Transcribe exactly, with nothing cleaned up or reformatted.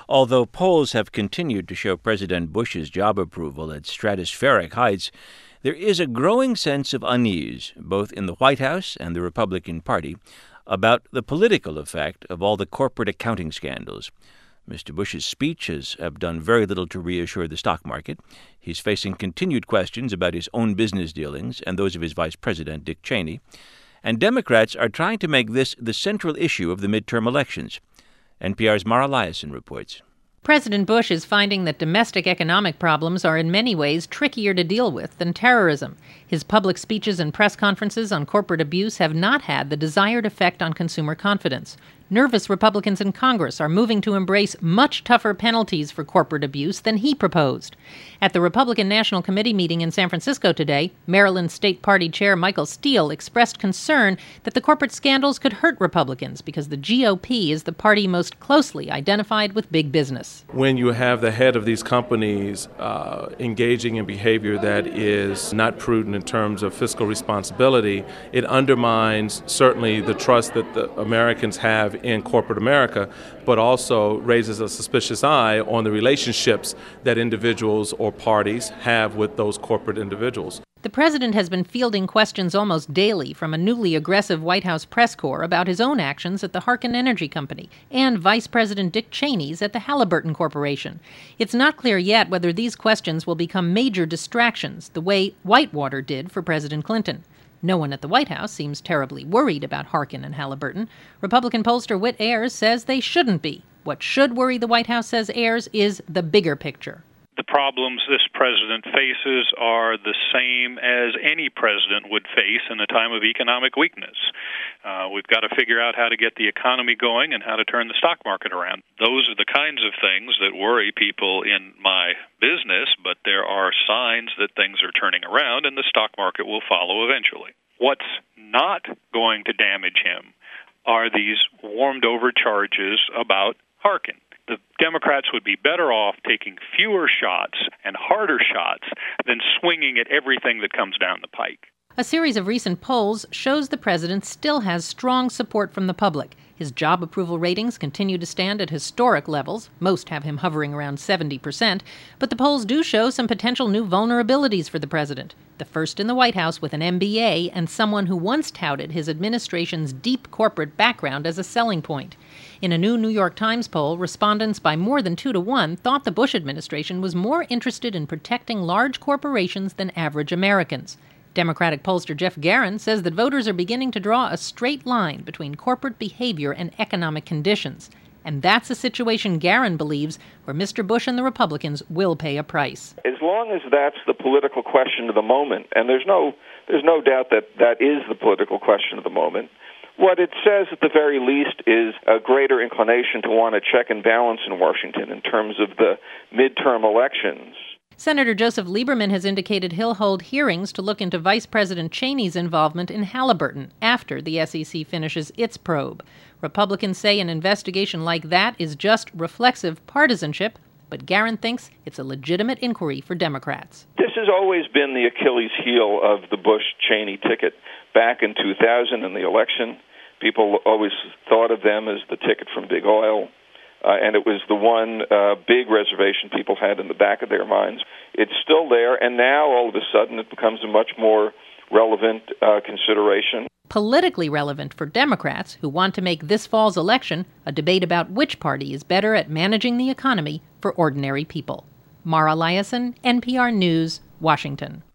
Although polls have continued to show President Bush's job approval at stratospheric heights, there is a growing sense of unease, both in the White House and the Republican Party, about the political effect of all the corporate accounting scandals. Mister Bush's speeches have done very little to reassure the stock market. He's facing continued questions about his own business dealings and those of his vice president, Dick Cheney. And Democrats are trying to make this the central issue of the midterm elections. N P R's Mara Liasson reports. President Bush is finding that domestic economic problems are in many ways trickier to deal with than terrorism. His public speeches and press conferences on corporate abuse have not had the desired effect on consumer confidence. Nervous Republicans in Congress are moving to embrace much tougher penalties for corporate abuse than he proposed. At the Republican National Committee meeting in San Francisco today, Maryland State Party Chair Michael Steele expressed concern that the corporate scandals could hurt Republicans because the G O P is the party most closely identified with big business. When you have the head of these companies uh, engaging in behavior that is not prudent in terms of fiscal responsibility, it undermines certainly the trust that the Americans have in corporate America, but also raises a suspicious eye on the relationships that individuals or parties have with those corporate individuals. The president has been fielding questions almost daily from a newly aggressive White House press corps about his own actions at the Harken Energy Company and Vice President Dick Cheney's at the Halliburton Corporation. It's not clear yet whether these questions will become major distractions, the way Whitewater did for President Clinton. No one at the White House seems terribly worried about Harken and Halliburton. Republican pollster Whit Ayers says they shouldn't be. What should worry the White House, says Ayers, is the bigger picture. The problems this president faces are the same as any president would face in a time of economic weakness. Uh, we've got to figure out how to get the economy going and how to turn the stock market around. Those are the kinds of things that worry people in my business, but there are signs that things are turning around and the stock market will follow eventually. What's not going to damage him are these warmed-over charges about Harken. The Democrats would be better off taking fewer shots and harder shots than swinging at everything that comes down the pike. A series of recent polls shows the president still has strong support from the public. His job approval ratings continue to stand at historic levels. Most have him hovering around seventy percent. But the polls do show some potential new vulnerabilities for the president. The first in the White House with an M B A and someone who once touted his administration's deep corporate background as a selling point. In a new New York Times poll, respondents by more than two to one thought the Bush administration was more interested in protecting large corporations than average Americans. Democratic pollster Jeff Garin says that voters are beginning to draw a straight line between corporate behavior and economic conditions. And that's a situation Garin believes where Mister Bush and the Republicans will pay a price. As long as that's the political question of the moment, and there's no there's no doubt that that is the political question of the moment, what it says at the very least is a greater inclination to want to check and balance in Washington in terms of the midterm elections. Senator Joseph Lieberman has indicated he'll hold hearings to look into Vice President Cheney's involvement in Halliburton after the S E C finishes its probe. Republicans say an investigation like that is just reflexive partisanship, but Garin thinks it's a legitimate inquiry for Democrats. This has always been the Achilles heel of the Bush-Cheney ticket. Back in two thousand in the election, people always thought of them as the ticket from Big Oil. Uh, and it was the one uh, big reservation people had in the back of their minds. It's still there, and now all of a sudden it becomes a much more relevant uh, consideration. Politically relevant for Democrats who want to make this fall's election a debate about which party is better at managing the economy for ordinary people. Mara Liasson, N P R News, Washington.